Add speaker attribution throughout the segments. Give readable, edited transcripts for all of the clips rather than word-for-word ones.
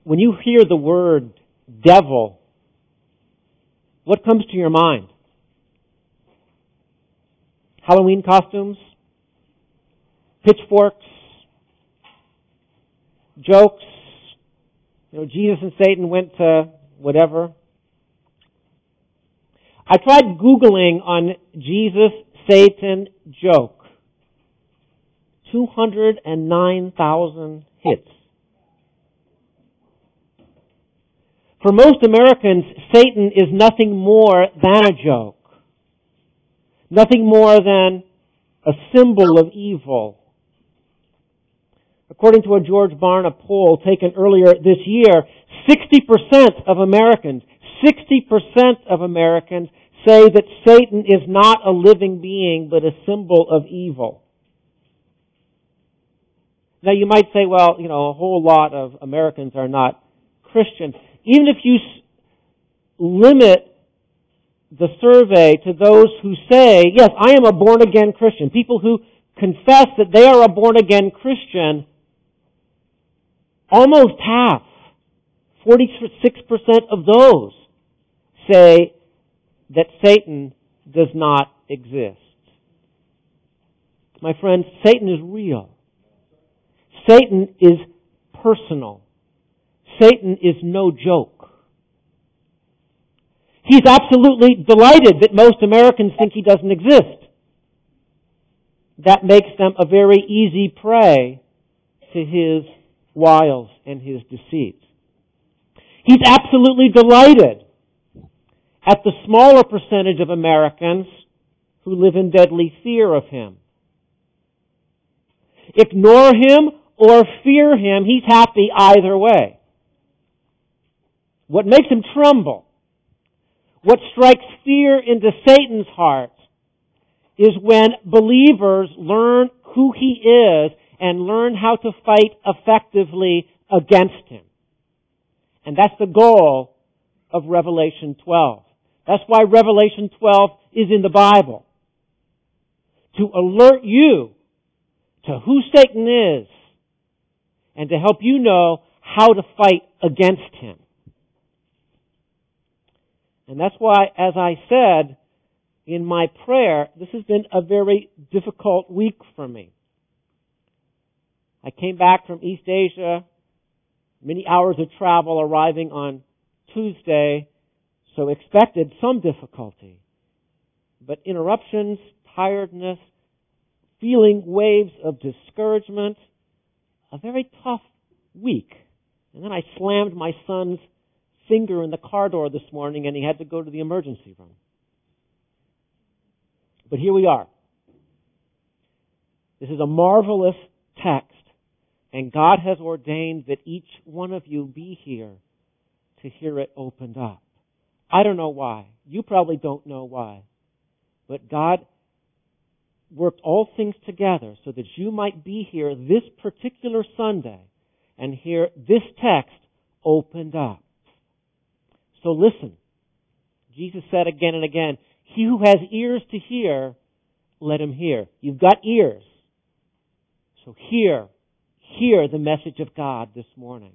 Speaker 1: When you hear the word devil, what comes to your mind? Halloween costumes? Pitchforks? Jokes? Jesus and Satan went to whatever. I tried Googling on Jesus, Satan joke. 209,000 hits. For most Americans, Satan is nothing more than a joke. Nothing more than a symbol of evil. According to a George Barna poll taken earlier this year, 60% of Americans say that Satan is not a living being, but a symbol of evil. Now you might say, well, a whole lot of Americans are not Christians. Even if you limit the survey to those who say, yes, I am a born-again Christian, people who confess that they are a born-again Christian, almost half, 46% of those, say that Satan does not exist. My friends, Satan is real. Satan is personal. Satan is no joke. He's absolutely delighted that most Americans think he doesn't exist. That makes them a very easy prey to his wiles and his deceits. He's absolutely delighted at the smaller percentage of Americans who live in deadly fear of him. Ignore him or fear him, he's happy either way. What makes him tremble, what strikes fear into Satan's heart, is when believers learn who he is and learn how to fight effectively against him. And that's the goal of Revelation 12. That's why Revelation 12 is in the Bible. To alert you to who Satan is and to help you know how to fight against him. And that's why, as I said in my prayer, this has been a very difficult week for me. I came back from East Asia, many hours of travel, arriving on Tuesday, so expected some difficulty. But interruptions, tiredness, feeling waves of discouragement, a very tough week. And then I slammed my son's finger in the car door this morning and he had to go to the emergency room. But here we are. This is a marvelous text, and God has ordained that each one of you be here to hear it opened up. I don't know why. You probably don't know why. But God worked all things together so that you might be here this particular Sunday and hear this text opened up. So listen. Jesus said again and again, he who has ears to hear, let him hear. You've got ears. So hear the message of God this morning.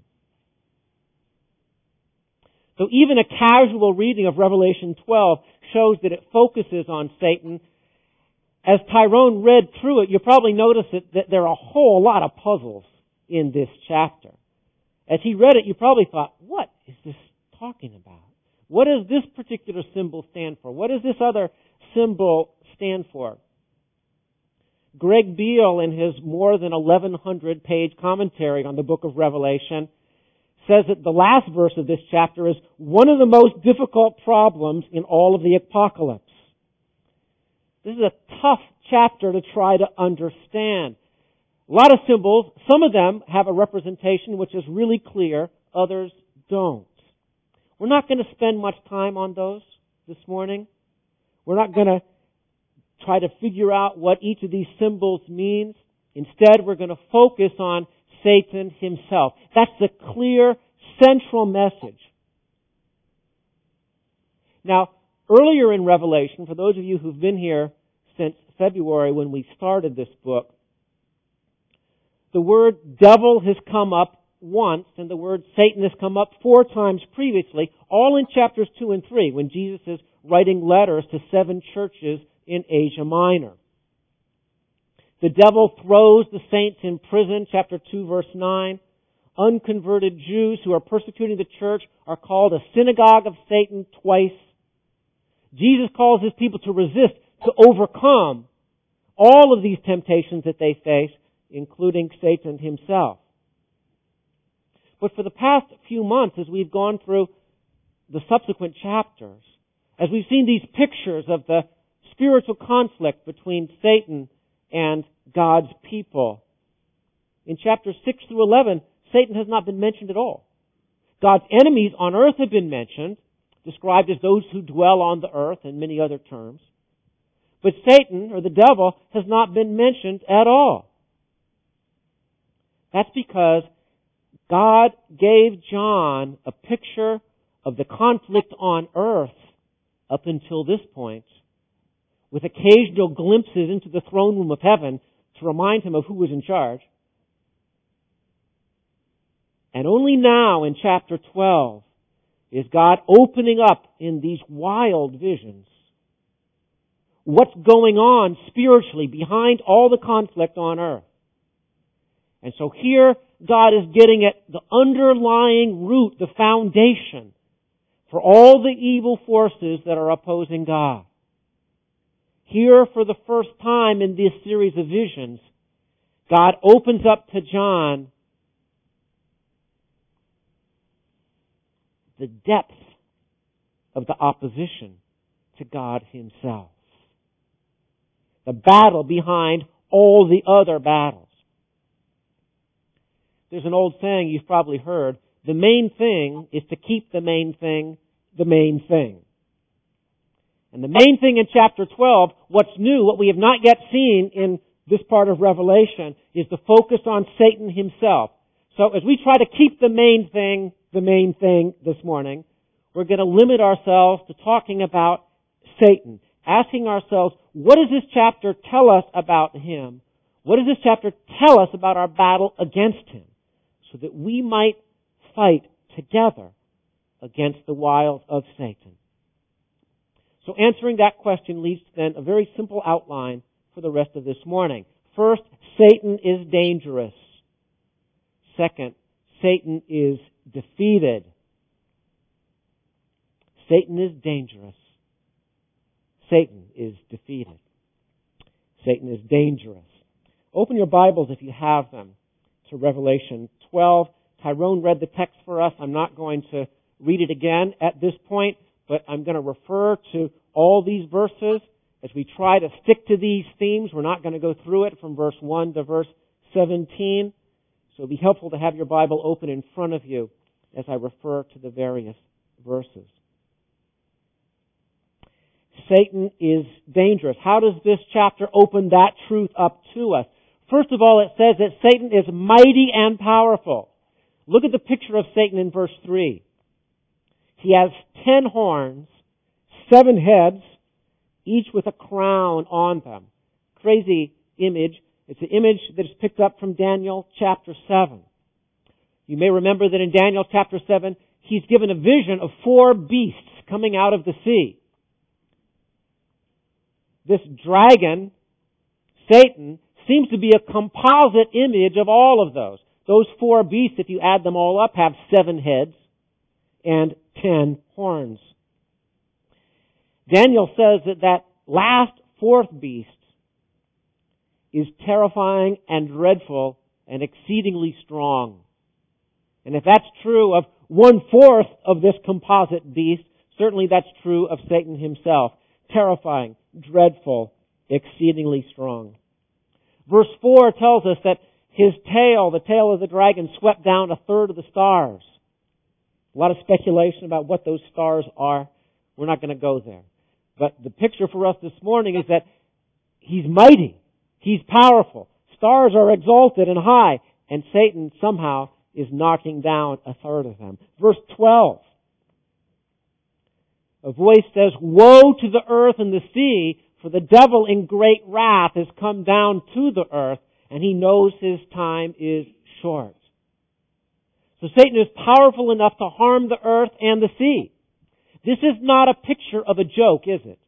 Speaker 1: So even a casual reading of Revelation 12 shows that it focuses on Satan. As Tyrone read through it, you probably noticed that there are a whole lot of puzzles in this chapter. As he read it, you probably thought, what is this talking about? What does this particular symbol stand for? What does this other symbol stand for? Greg Beale, in his more than 1,100-page commentary on the book of Revelation, says that the last verse of this chapter is one of the most difficult problems in all of the apocalypse. This is a tough chapter to try to understand. A lot of symbols, some of them have a representation which is really clear, others don't. We're not going to spend much time on those this morning. We're not going to try to figure out what each of these symbols means. Instead, we're going to focus on Satan himself. That's the clear, central message. Now, earlier in Revelation, for those of you who've been here since February when we started this book, the word devil has come up once, and the word Satan has come up 4 times previously, all in chapters 2 and 3, when Jesus is writing letters to 7 churches in Asia Minor. The devil throws the saints in prison, chapter 2, verse 9. Unconverted Jews who are persecuting the church are called a synagogue of Satan twice. Jesus calls his people to resist, to overcome all of these temptations that they face, including Satan himself. But for the past few months, as we've gone through the subsequent chapters, as we've seen these pictures of the spiritual conflict between Satan and God's people, in chapters 6 through 11, Satan has not been mentioned at all. God's enemies on earth have been mentioned, described as those who dwell on the earth and many other terms. But Satan, or the devil, has not been mentioned at all. That's because God gave John a picture of the conflict on earth up until this point, with occasional glimpses into the throne room of heaven to remind him of who was in charge. And only now in chapter 12 is God opening up in these wild visions what's going on spiritually behind all the conflict on earth. And so here God is getting at the underlying root, the foundation for all the evil forces that are opposing God. Here, for the first time in this series of visions, God opens up to John the depth of the opposition to God himself. The battle behind all the other battles. There's an old saying you've probably heard, the main thing is to keep the main thing the main thing. And the main thing in chapter 12, what's new, what we have not yet seen in this part of Revelation, is the focus on Satan himself. So as we try to keep the main thing this morning, we're going to limit ourselves to talking about Satan, asking ourselves, what does this chapter tell us about him? What does this chapter tell us about our battle against him? So that we might fight together against the wiles of Satan. So answering that question leads to then a very simple outline for the rest of this morning. First, Satan is dangerous. Second, Satan is defeated. Satan is dangerous. Satan is defeated. Satan is dangerous. Open your Bibles, if you have them, to Revelation 12. Tyrone read the text for us. I'm not going to read it again at this point, but I'm going to refer to all these verses as we try to stick to these themes. We're not going to go through it from verse 1 to verse 17. So it'll be helpful to have your Bible open in front of you as I refer to the various verses. Satan is dangerous. How does this chapter open that truth up to us? First of all, it says that Satan is mighty and powerful. Look at the picture of Satan in verse 3. He has 10 horns, 7 heads, each with a crown on them. Crazy image. It's an image that is picked up from Daniel chapter 7. You may remember that in Daniel chapter 7, he's given a vision of 4 beasts coming out of the sea. This dragon, Satan, seems to be a composite image of all of those. Those 4 beasts, if you add them all up, have 7 heads and 10 horns. Daniel says that last 4th beast is terrifying and dreadful and exceedingly strong. And if that's true of 1/4 of this composite beast, certainly that's true of Satan himself. Terrifying, dreadful, exceedingly strong. Verse 4 tells us that his tail, the tail of the dragon, swept down 1/3 of the stars. A lot of speculation about what those stars are. We're not going to go there. But the picture for us this morning is that he's mighty. He's powerful. Stars are exalted and high. And Satan somehow is knocking down 1/3 of them. Verse 12. A voice says, "Woe to the earth and the sea, for the devil in great wrath has come down to the earth, and he knows his time is short." So Satan is powerful enough to harm the earth and the sea. This is not a picture of a joke, is it?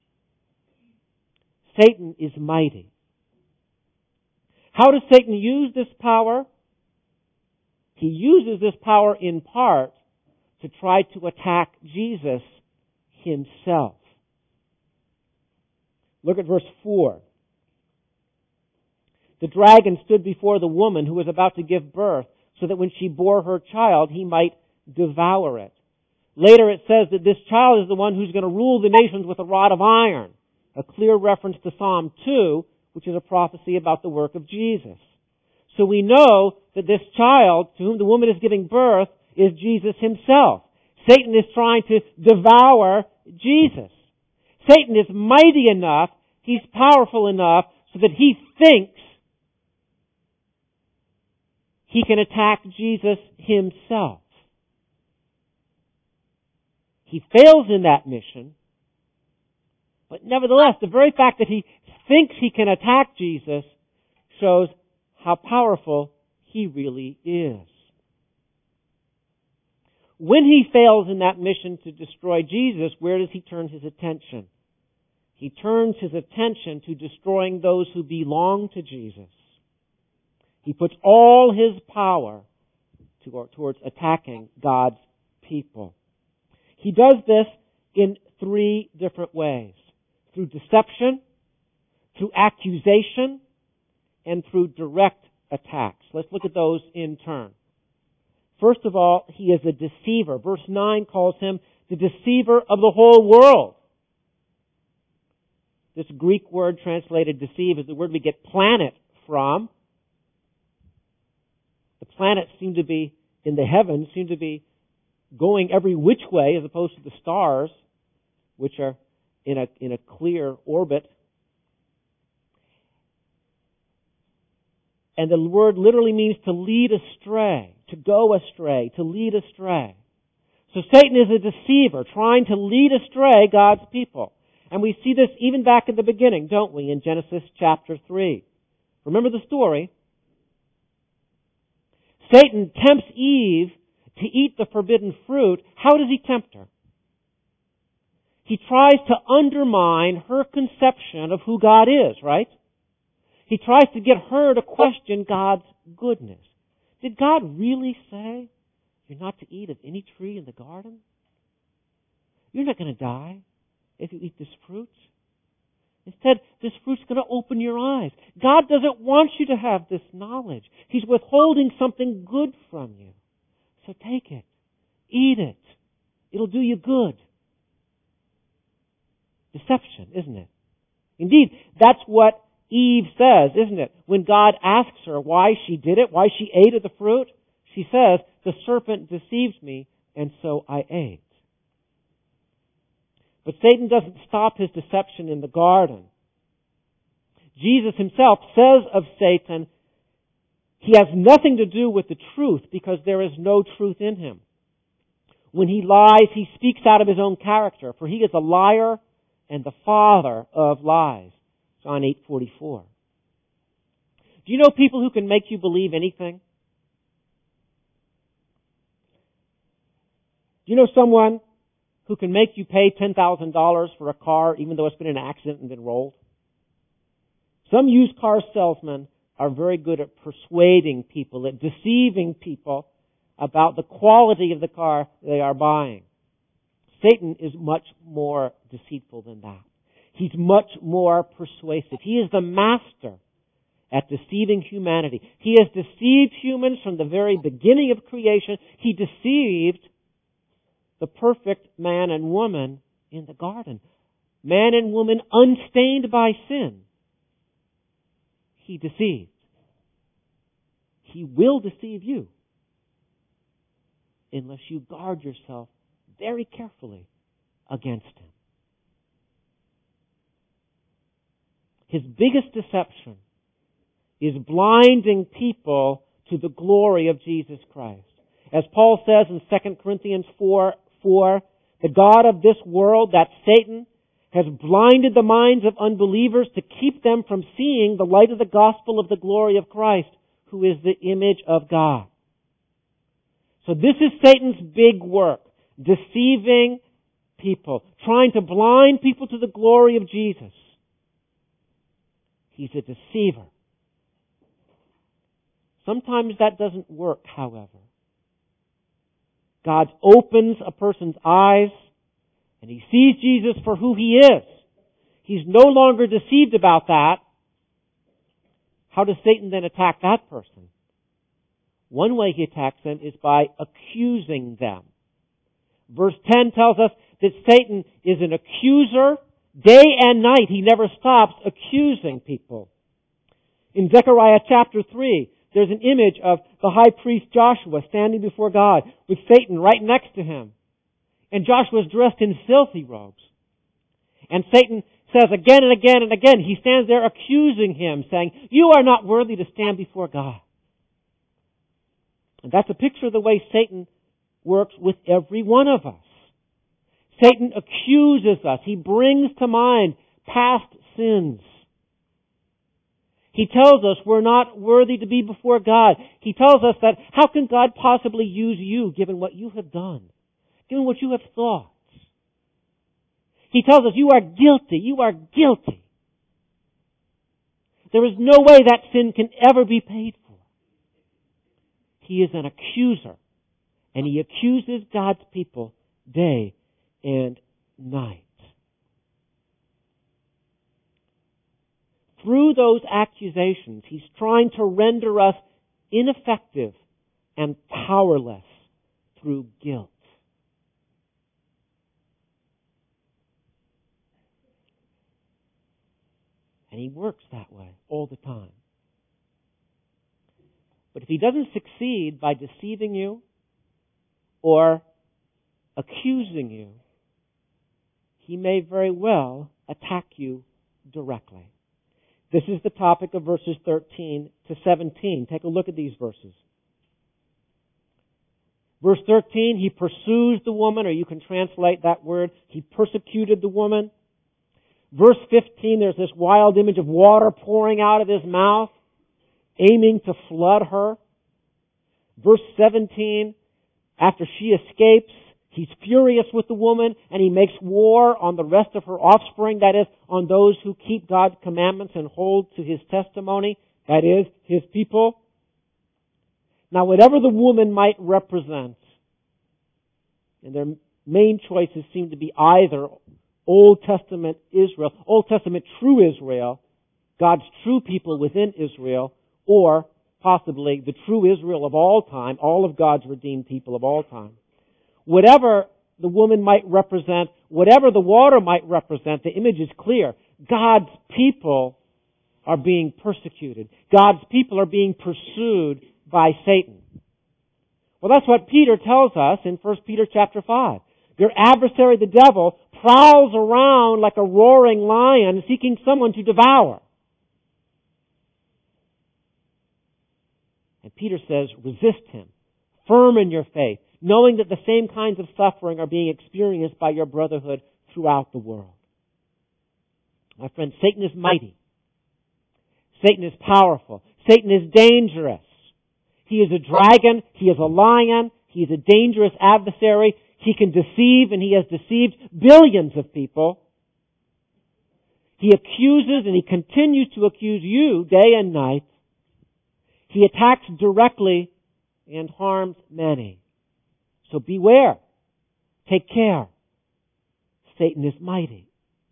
Speaker 1: Satan is mighty. How does Satan use this power? He uses this power in part to try to attack Jesus himself. Look at verse 4. The dragon stood before the woman who was about to give birth, so that when she bore her child, he might devour it. Later it says that this child is the one who's going to rule the nations with a rod of iron, a clear reference to Psalm 2, which is a prophecy about the work of Jesus. So we know that this child, to whom the woman is giving birth, is Jesus himself. Satan is trying to devour Jesus. Satan is mighty enough, he's powerful enough, so that he thinks he can attack Jesus himself. He fails in that mission, but nevertheless, the very fact that he thinks he can attack Jesus shows how powerful he really is. When he fails in that mission to destroy Jesus, where does he turn his attention? He turns his attention to destroying those who belong to Jesus. He puts all his power towards attacking God's people. He does this in 3 different ways. Through deception, through accusation, and through direct attacks. Let's look at those in turn. First of all, he is a deceiver. Verse 9 calls him the deceiver of the whole world. This Greek word translated deceive is the word we get planet from. The planets seem to be, in the heavens, seem to be going every which way as opposed to the stars, which are in a clear orbit. And the word literally means to lead astray, to go astray, to lead astray. So Satan is a deceiver, trying to lead astray God's people. And we see this even back at the beginning, don't we, in Genesis chapter 3. Remember the story? Satan tempts Eve to eat the forbidden fruit. How does he tempt her? He tries to undermine her conception of who God is, right? He tries to get her to question God's goodness. Did God really say you're not to eat of any tree in the garden? You're not going to die if you eat this fruit. Instead, this fruit's going to open your eyes. God doesn't want you to have this knowledge. He's withholding something good from you. So take it. Eat it. It'll do you good. Deception, isn't it? Indeed, that's what Eve says, isn't it? When God asks her why she did it, why she ate of the fruit, she says, the serpent deceived me, and so I ate. But Satan doesn't stop his deception in the garden. Jesus himself says of Satan, he has nothing to do with the truth because there is no truth in him. When he lies, he speaks out of his own character, for he is a liar and the father of lies. John 8:44. Do you know people who can make you believe anything? Do you know someone who can make you pay $10,000 for a car even though it's been in an accident and been rolled? Some used car salesmen are very good at persuading people, at deceiving people about the quality of the car they are buying. Satan is much more deceitful than that. He's much more persuasive. He is the master at deceiving humanity. He has deceived humans from the very beginning of creation. He deceived the perfect man and woman in the garden. Man and woman unstained by sin. He deceived. He will deceive you unless you guard yourself very carefully against him. His biggest deception is blinding people to the glory of Jesus Christ. As Paul says in 2 Corinthians 4:4, the God of this world, that Satan, has blinded the minds of unbelievers to keep them from seeing the light of the gospel of the glory of Christ, who is the image of God. So this is Satan's big work, deceiving people, trying to blind people to the glory of Jesus. He's a deceiver. Sometimes that doesn't work, however. God opens a person's eyes and he sees Jesus for who he is. He's no longer deceived about that. How does Satan then attack that person? One way he attacks them is by accusing them. Verse 10 tells us that Satan is an accuser. Day and night, he never stops accusing people. In Zechariah chapter 3, there's an image of the high priest Joshua standing before God with Satan right next to him. And Joshua's dressed in filthy robes. And Satan says again and again and again, he stands there accusing him, saying, "You are not worthy to stand before God." And that's a picture of the way Satan works with every one of us. Satan accuses us. He brings to mind past sins. He tells us we're not worthy to be before God. He tells us that how can God possibly use you given what you have done, given what you have thought? He tells us you are guilty. You are guilty. There is no way that sin can ever be paid for. He is an accuser, and he accuses God's people day and night. Through those accusations, he's trying to render us ineffective and powerless through guilt. And he works that way all the time. But if he doesn't succeed by deceiving you or accusing you, he may very well attack you directly. This is the topic of verses 13 to 17. Take a look at these verses. Verse 13, he pursues the woman, or you can translate that word, he persecuted the woman. Verse 15, there's this wild image of water pouring out of his mouth, aiming to flood her. Verse 17, after she escapes, he's furious with the woman, and he makes war on the rest of her offspring, that is, on those who keep God's commandments and hold to his testimony, that is, his people. Now, whatever the woman might represent, and their main choices seem to be either Old Testament Israel, Old Testament true Israel, God's true people within Israel, or possibly the true Israel of all time, all of God's redeemed people of all time. Whatever the woman might represent, whatever the water might represent, the image is clear. God's people are being persecuted. God's people are being pursued by Satan. Well, that's what Peter tells us in 1 Peter chapter 5. Your adversary, the devil, prowls around like a roaring lion seeking someone to devour. And Peter says, resist him, firm in your faith, knowing that the same kinds of suffering are being experienced by your brotherhood throughout the world. My friend, Satan is mighty. Satan is powerful. Satan is dangerous. He is a dragon. He is a lion. He is a dangerous adversary. He can deceive, and he has deceived billions of people. He accuses, and he continues to accuse you day and night. He attacks directly and harms many. So beware. Take care. Satan is mighty.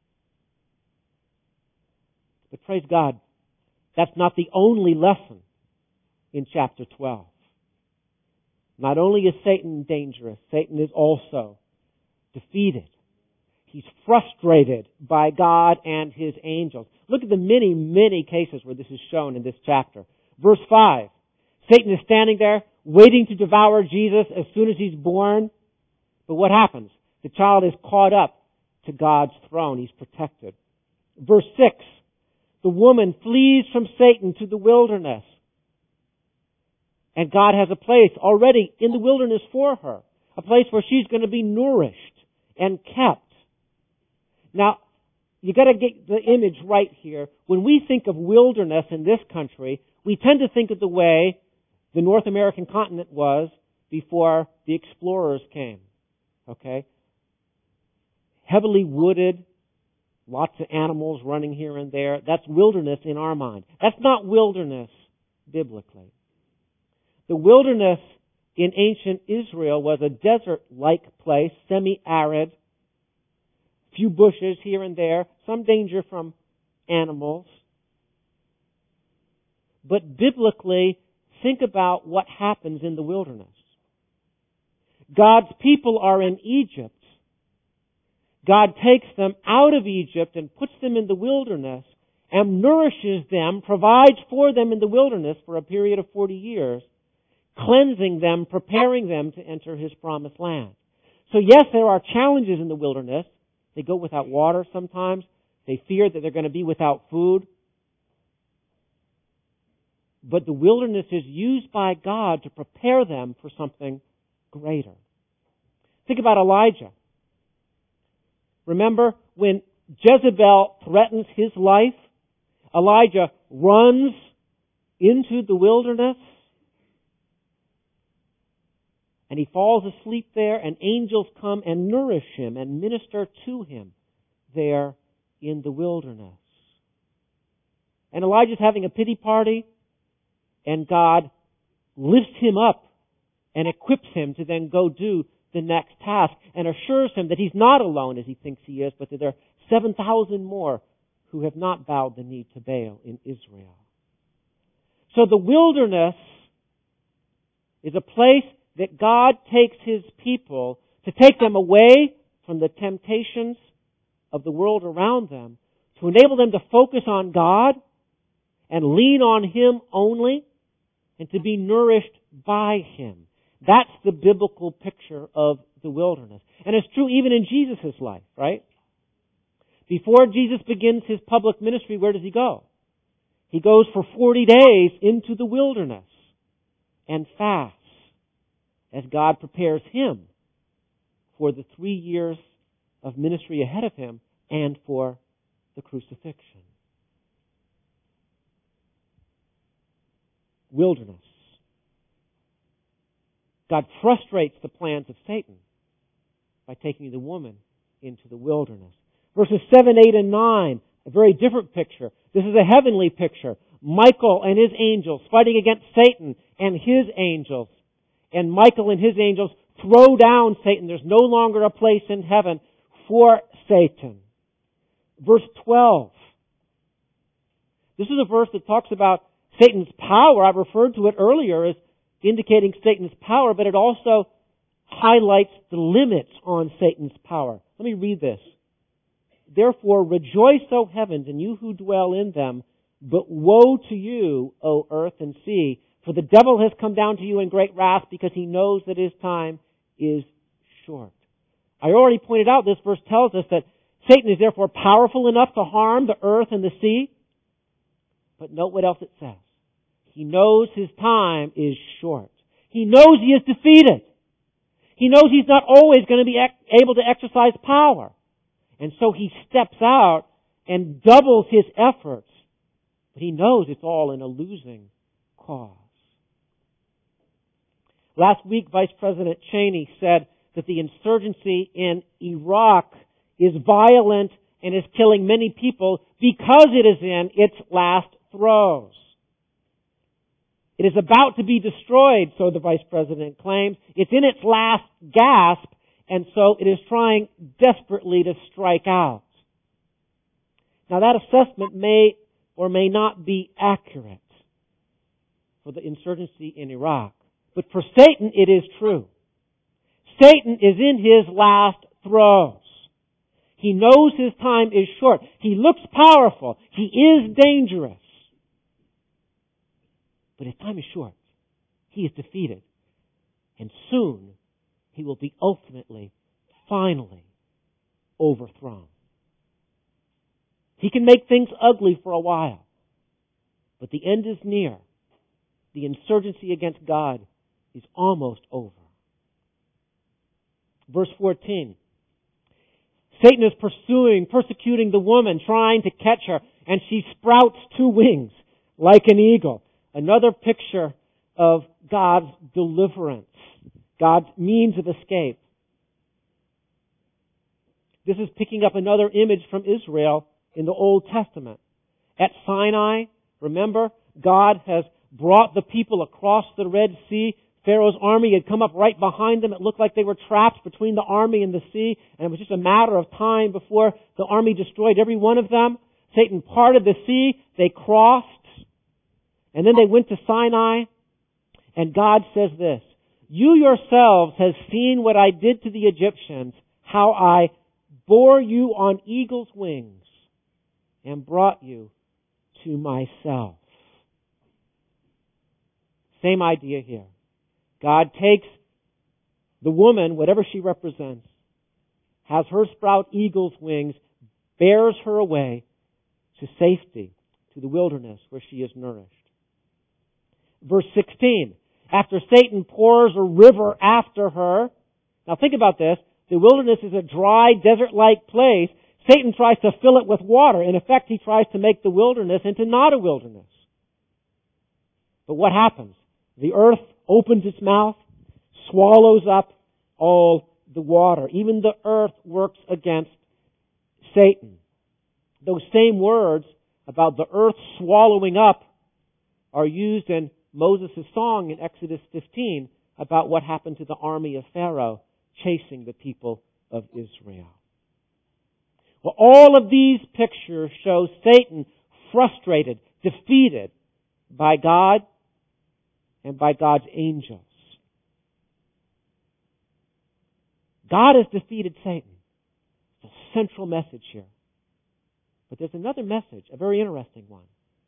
Speaker 1: But praise God, that's not the only lesson in chapter 12. Not only is Satan dangerous, Satan is also defeated. He's frustrated by God and his angels. Look at the many, many cases where this is shown in this chapter. Verse 5, Satan is standing there waiting to devour Jesus as soon as he's born. But what happens? The child is caught up to God's throne. He's protected. Verse 6, the woman flees from Satan to the wilderness. And God has a place already in the wilderness for her. A place where she's going to be nourished and kept. Now, you got to get the image right here. When we think of wilderness in this country, we tend to think of the way the North American continent was before the explorers came. Okay? Heavily wooded, lots of animals running here and there. That's wilderness in our mind. That's not wilderness biblically. The wilderness in ancient Israel was a desert-like place, semi-arid, few bushes here and there, some danger from animals. But biblically, think about what happens in the wilderness. God's people are in Egypt. God takes them out of Egypt and puts them in the wilderness and nourishes them, provides for them in the wilderness for a period of 40 years, cleansing them, preparing them to enter His promised land. So yes, there are challenges in the wilderness. They go without water sometimes. They fear that they're going to be without food. But the wilderness is used by God to prepare them for something greater. Think about Elijah. Remember when Jezebel threatens his life? Elijah runs into the wilderness and he falls asleep there, and angels come and nourish him and minister to him there in the wilderness. And Elijah's having a pity party, and God lifts him up and equips him to then go do the next task and assures him that he's not alone as he thinks he is, but that there are 7,000 more who have not bowed the knee to Baal in Israel. So the wilderness is a place that God takes His people to take them away from the temptations of the world around them, to enable them to focus on God and lean on Him only, and to be nourished by Him. That's the biblical picture of the wilderness. And it's true even in Jesus' life, right? Before Jesus begins His public ministry, where does He go? He goes for 40 days into the wilderness and fasts as God prepares Him for the 3 years of ministry ahead of Him and for the crucifixion. Wilderness. God frustrates the plans of Satan by taking the woman into the wilderness. Verses 7, 8, and 9, a very different picture. This is a heavenly picture. Michael and his angels fighting against Satan and his angels. And Michael and his angels throw down Satan. There's no longer a place in heaven for Satan. Verse 12. This is a verse that talks about Satan's power. I referred to it earlier as indicating Satan's power, but it also highlights the limits on Satan's power. Let me read this. Therefore, rejoice, O heavens, and you who dwell in them, but woe to you, O earth and sea, for the devil has come down to you in great wrath, because he knows that his time is short. I already pointed out this verse tells us that Satan is therefore powerful enough to harm the earth and the sea. But note what else it says. He knows his time is short. He knows he is defeated. He knows he's not always going to be able to exercise power. And so he steps out and doubles his efforts. But he knows it's all in a losing cause. Last week, Vice President Cheney said that the insurgency in Iraq is violent and is killing many people because it is in its last throes. It is about to be destroyed, so the Vice President claims. It's in its last gasp, and so it is trying desperately to strike out. Now that assessment may or may not be accurate for the insurgency in Iraq. But for Satan, it is true. Satan is in his last throes. He knows his time is short. He looks powerful. He is dangerous. But his time is short. He is defeated. And soon, he will be ultimately, finally, overthrown. He can make things ugly for a while. But the end is near. The insurgency against God is almost over. Verse 14. Satan is persecuting the woman, trying to catch her, and she sprouts 2 wings like an eagle. Another picture of God's deliverance God's means of escape. This is picking up another image from Israel in the Old Testament. At Sinai, remember, God has brought the people across the Red Sea. Pharaoh's army had come up right behind them. It looked like they were trapped between the army and the sea, and it was just a matter of time before the army destroyed every one of them. Satan parted the sea, they crossed, and then they went to Sinai, and God says this, "You yourselves have seen what I did to the Egyptians, how I bore you on eagle's wings and brought you to myself." Same idea here. God takes the woman, whatever she represents, has her sprout eagle's wings, bears her away to safety, to the wilderness where she is nourished. Verse 16, after Satan pours a river after her, now think about this, the wilderness is a dry, desert-like place. Satan tries to fill it with water. In effect, he tries to make the wilderness into not a wilderness. But what happens? The earth opens its mouth, swallows up all the water. Even the earth works against Satan. Those same words about the earth swallowing up are used in Moses' song in Exodus 15 about what happened to the army of Pharaoh chasing the people of Israel. Well, all of these pictures show Satan frustrated, defeated by God and by God's angels. God has defeated Satan. It's a central message here. But there's another message, a very interesting one.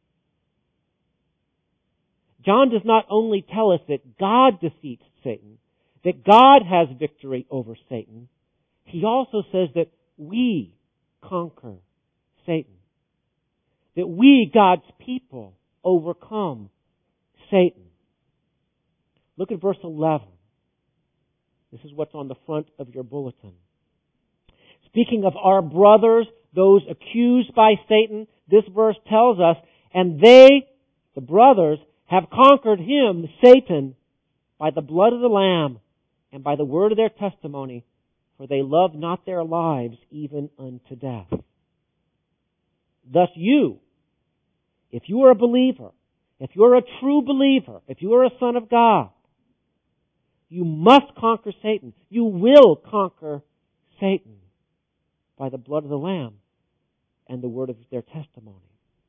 Speaker 1: John does not only tell us that God defeats Satan, that God has victory over Satan, he also says that we conquer Satan. That we, God's people, overcome Satan. Look at verse 11. This is what's on the front of your bulletin. Speaking of our brothers, those accused by Satan, this verse tells us, and they, the brothers, have conquered him, Satan, by the blood of the Lamb and by the word of their testimony, for they love not their lives even unto death. Thus you, if you are a believer, if you are a true believer, if you are a son of God, you must conquer Satan. You will conquer Satan by the blood of the Lamb and the word of their testimony.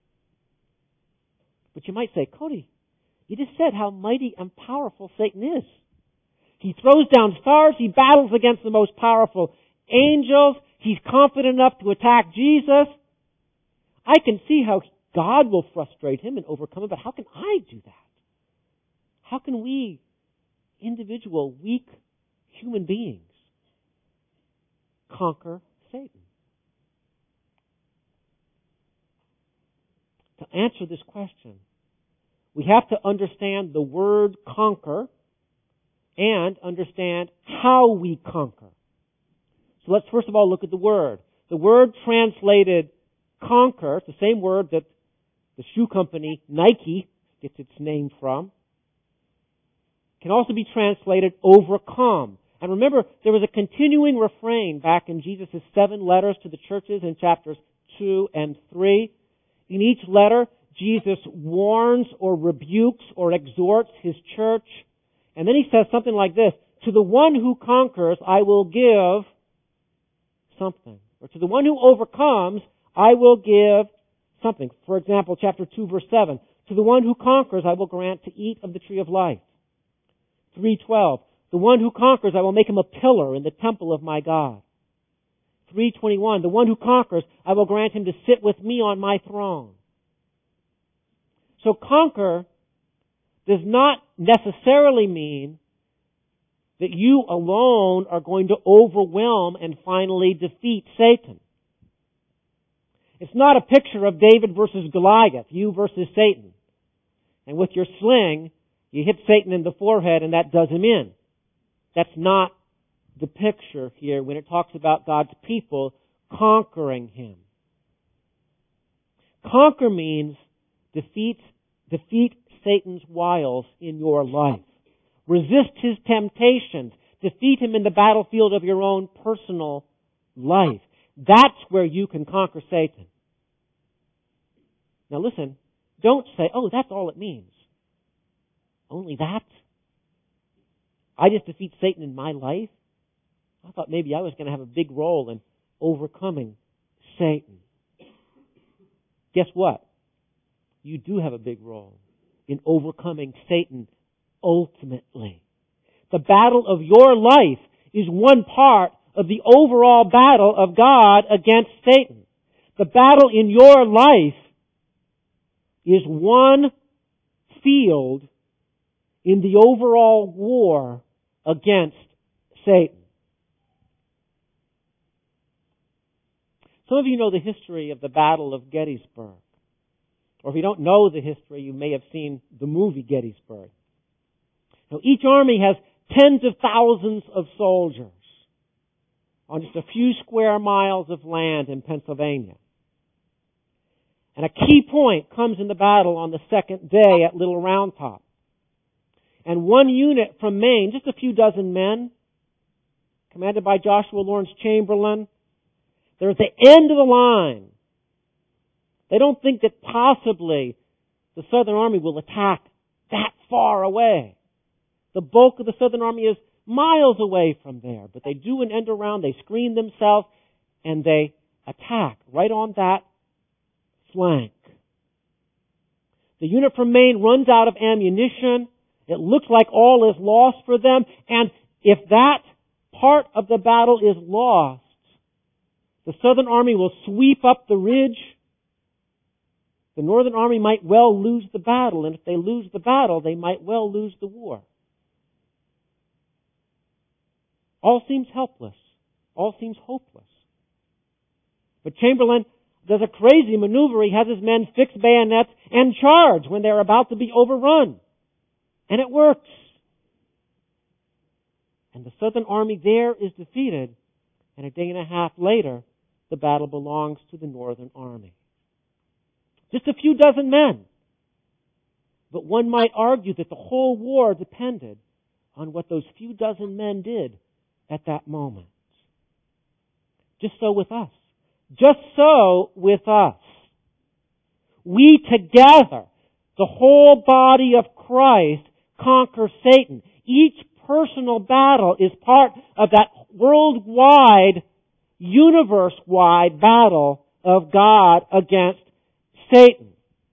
Speaker 1: But you might say, Cody, you just said how mighty and powerful Satan is. He throws down stars. He battles against the most powerful angels. He's confident enough to attack Jesus. I can see how God will frustrate him and overcome him, but how can I do that? How can we, individual, weak human beings, conquer Satan? To answer this question, we have to understand the word conquer and understand how we conquer. So let's first of all look at the word. The word translated conquer, it's the same word that the shoe company Nike gets its name from, can also be translated overcome. And remember, there was a continuing refrain back in Jesus' 7 letters to the churches in chapters 2 and 3. In each letter, Jesus warns or rebukes or exhorts his church. And then he says something like this, to the one who conquers, I will give something. Or to the one who overcomes, I will give something. For example, chapter 2, verse 7, to the one who conquers, I will grant to eat of the tree of life. 3:12, the one who conquers, I will make him a pillar in the temple of my God. 3:21, the one who conquers, I will grant him to sit with me on my throne. So conquer does not necessarily mean that you alone are going to overwhelm and finally defeat Satan. It's not a picture of David versus Goliath, you versus Satan. And with your sling, you hit Satan in the forehead and that does him in. That's not the picture here when it talks about God's people conquering him. Conquer means defeat Satan's wiles in your life. Resist his temptations. Defeat him in the battlefield of your own personal life. That's where you can conquer Satan. Now listen, don't say, oh, that's all it means. Only that? I just defeat Satan in my life? I thought maybe I was going to have a big role in overcoming Satan. Guess what? You do have a big role in overcoming Satan ultimately. The battle of your life is one part of the overall battle of God against Satan. The battle in your life is one field in the overall war against Satan. Some of you know the history of the Battle of Gettysburg. Or if you don't know the history, you may have seen the movie Gettysburg. Now, each army has tens of thousands of soldiers on just a few square miles of land in Pennsylvania. And a key point comes in the battle on the second day at Little Round Top. And one unit from Maine, just a few dozen men, commanded by Joshua Lawrence Chamberlain, they're at the end of the line. They don't think that possibly the Southern Army will attack that far away. The bulk of the Southern Army is miles away from there. But they do an end around, they screen themselves, and they attack right on that flank. The unit from Maine runs out of ammunition. It looks like all is lost for them. And if that part of the battle is lost, the Southern Army will sweep up the ridge. The Northern Army might well lose the battle. And if they lose the battle, they might well lose the war. All seems helpless. All seems hopeless. But Chamberlain does a crazy maneuver. He has his men fix bayonets and charge when they're about to be overrun. And it works. And the Southern Army there is defeated. And a day and a half later, the battle belongs to the Northern Army. Just a few dozen men. But one might argue that the whole war depended on what those few dozen men did at that moment. Just so with us. Just so with us. We together, the whole body of Christ, conquer Satan. Each personal battle is part of that worldwide, universe-wide battle of God against Satan.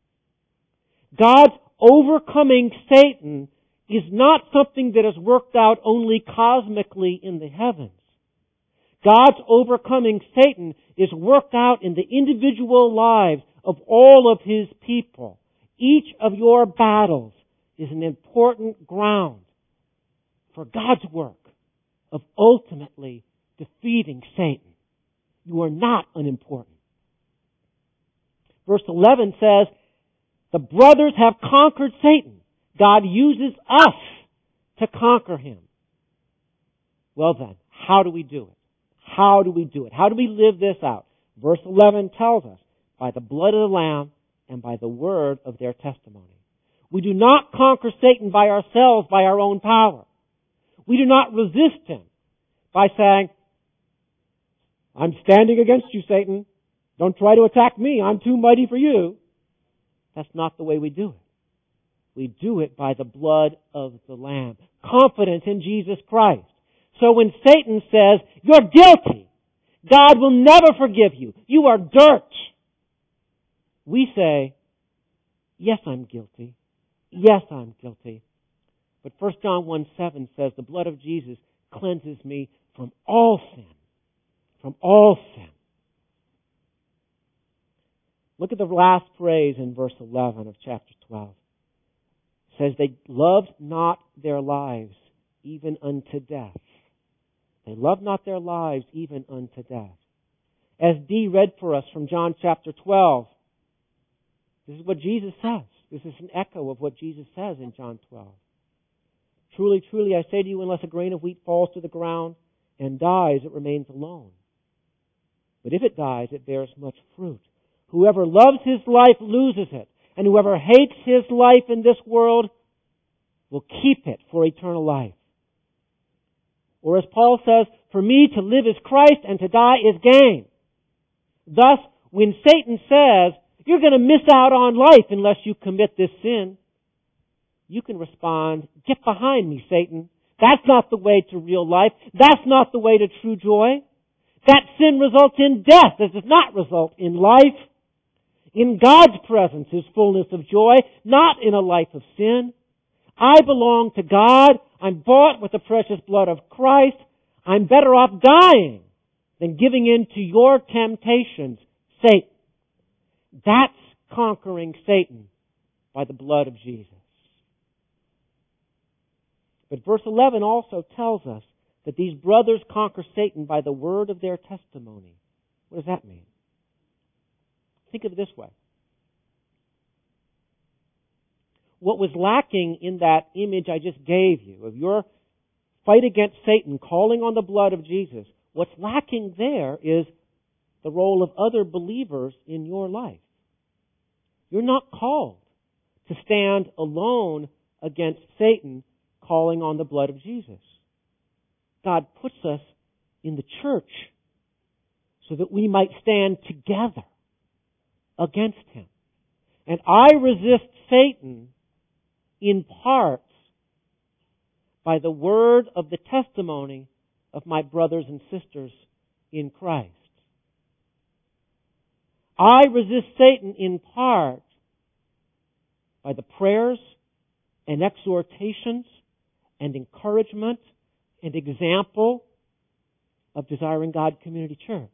Speaker 1: God's overcoming Satan is not something that is worked out only cosmically in the heavens. God's overcoming Satan is worked out in the individual lives of all of His people. Each of your battles is an important ground for God's work of ultimately defeating Satan. You are not unimportant. Verse 11 says, the brothers have conquered Satan. God uses us to conquer him. Well then, how do we do it? How do we do it? How do we live this out? Verse 11 tells us, by the blood of the Lamb and by the word of their testimony. We do not conquer Satan by ourselves, by our own power. We do not resist him by saying, I'm standing against you, Satan. Don't try to attack me. I'm too mighty for you. That's not the way we do it. We do it by the blood of the Lamb. Confidence in Jesus Christ. So when Satan says, you're guilty, God will never forgive you. You are dirt. We say, yes, I'm guilty. Yes, I'm guilty. But 1 John 1:7 says, the blood of Jesus cleanses me from all sin. From all sin. Look at the last phrase in verse 11 of chapter 12. It says, they loved not their lives even unto death. They loved not their lives even unto death. As Dee read for us from John chapter 12, this is what Jesus says. This is an echo of what Jesus says in John 12. Truly, truly, I say to you, unless a grain of wheat falls to the ground and dies, it remains alone. But if it dies, it bears much fruit. Whoever loves his life loses it, and whoever hates his life in this world will keep it for eternal life. Or as Paul says, for me to live is Christ and to die is gain. Thus, when Satan says, you're going to miss out on life unless you commit this sin, you can respond, get behind me, Satan. That's not the way to real life. That's not the way to true joy. That sin results in death. It does not result in life. In God's presence is fullness of joy, not in a life of sin. I belong to God. I'm bought with the precious blood of Christ. I'm better off dying than giving in to your temptations, Satan. That's conquering Satan by the blood of Jesus. But verse 11 also tells us that these brothers conquer Satan by the word of their testimony. What does that mean? Think of it this way. What was lacking in that image I just gave you of your fight against Satan, calling on the blood of Jesus, what's lacking there is the role of other believers in your life. You're not called to stand alone against Satan, calling on the blood of Jesus. God puts us in the church so that we might stand together against him. And I resist Satan in part by the word of the testimony of my brothers and sisters in Christ. I resist Satan in part by the prayers and exhortations and encouragement and example of Desiring God Community Church.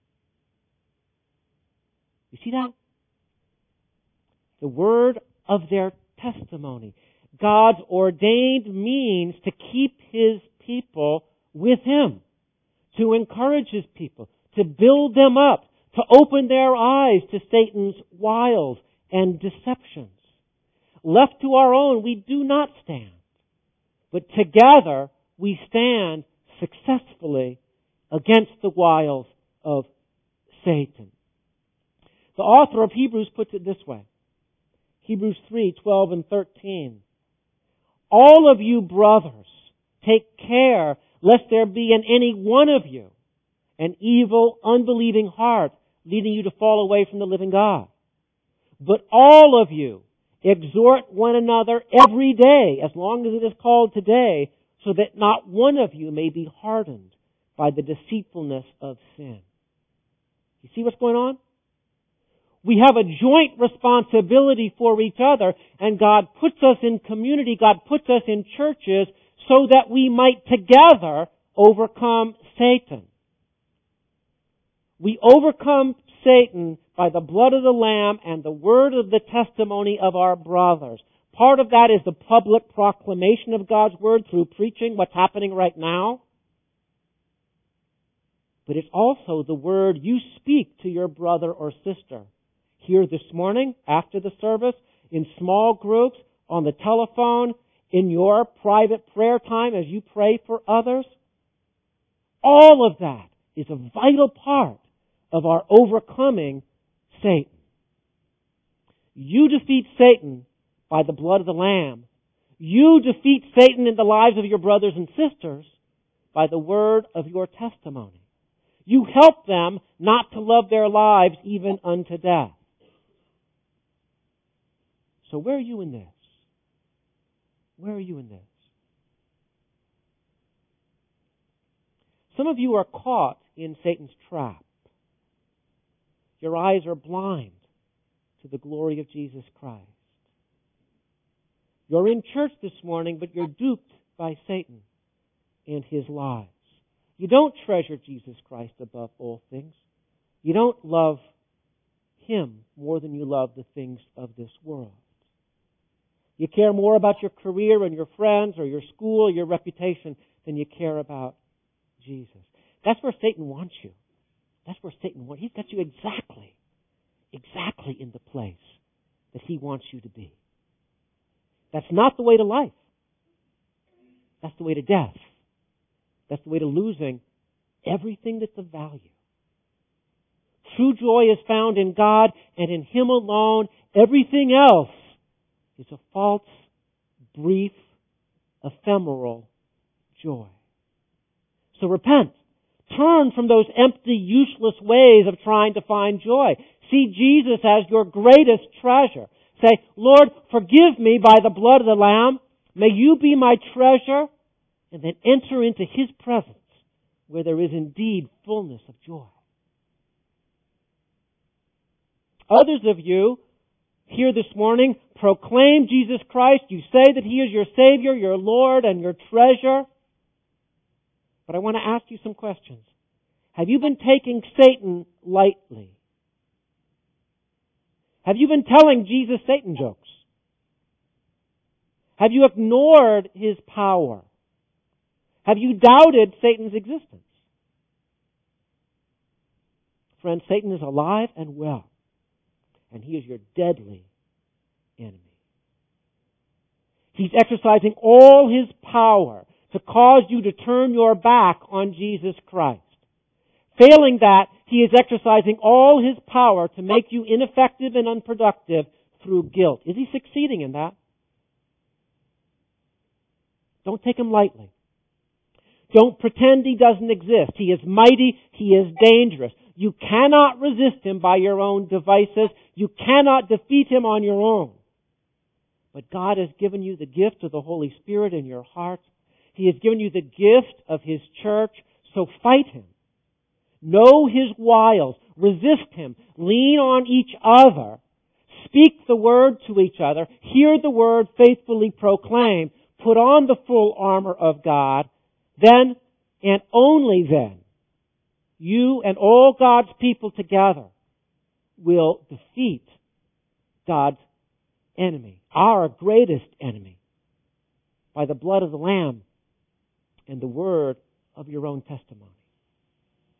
Speaker 1: You see that? The word of their testimony. God's ordained means to keep his people with him, to encourage his people, to build them up, to open their eyes to Satan's wiles and deceptions. Left to our own, we do not stand. But together, we stand successfully against the wiles of Satan. The author of Hebrews puts it this way. Hebrews 3:12 and 13. All of you brothers, take care lest there be in any one of you an evil, unbelieving heart leading you to fall away from the living God. But all of you exhort one another every day, as long as it is called today, so that not one of you may be hardened by the deceitfulness of sin. You see what's going on? We have a joint responsibility for each other, and God puts us in community, God puts us in churches so that we might together overcome Satan. We overcome Satan by the blood of the Lamb and the word of the testimony of our brothers. Part of that is the public proclamation of God's word through preaching, what's happening right now. But it's also the word you speak to your brother or sister. Here this morning, after the service, in small groups, on the telephone, in your private prayer time as you pray for others. All of that is a vital part of our overcoming Satan. You defeat Satan by the blood of the Lamb. You defeat Satan in the lives of your brothers and sisters by the word of your testimony. You help them not to love their lives even unto death. So where are you in this? Where are you in this? Some of you are caught in Satan's trap. Your eyes are blind to the glory of Jesus Christ. You're in church this morning, but you're duped by Satan and his lies. You don't treasure Jesus Christ above all things. You don't love him more than you love the things of this world. You care more about your career and your friends or your school or your reputation than you care about Jesus. That's where Satan wants you. That's where Satan wants. He's got you exactly in the place that he wants you to be. That's not the way to life. That's the way to death. That's the way to losing everything that's of value. True joy is found in God and in him alone. Everything else is a false, brief ephemeral joy. So repent. Turn from those empty, useless ways of trying to find joy. See Jesus as your greatest treasure. Say, Lord, forgive me by the blood of the Lamb. May you be my treasure. And then enter into His presence where there is indeed fullness of joy. Others of you here this morning proclaim Jesus Christ. You say that He is your Savior, your Lord, and your treasure. But I want to ask you some questions. Have you been taking Satan lightly? Have you been telling Jesus Satan jokes? Have you ignored his power? Have you doubted Satan's existence? Friends, Satan is alive and well, and he is your deadly enemy. He's exercising all his power to cause you to turn your back on Jesus Christ. Failing that, he is exercising all his power to make you ineffective and unproductive through guilt. Is he succeeding in that? Don't take him lightly. Don't pretend he doesn't exist. He is mighty. He is dangerous. You cannot resist him by your own devices. You cannot defeat him on your own. But God has given you the gift of the Holy Spirit in your heart. He has given you the gift of His church. So fight him. Know his wiles. Resist him. Lean on each other. Speak the word to each other. Hear the word faithfully proclaimed. Put on the full armor of God. Then, and only then, you and all God's people together will defeat God's enemy, our greatest enemy, by the blood of the Lamb and the word of your own testimony.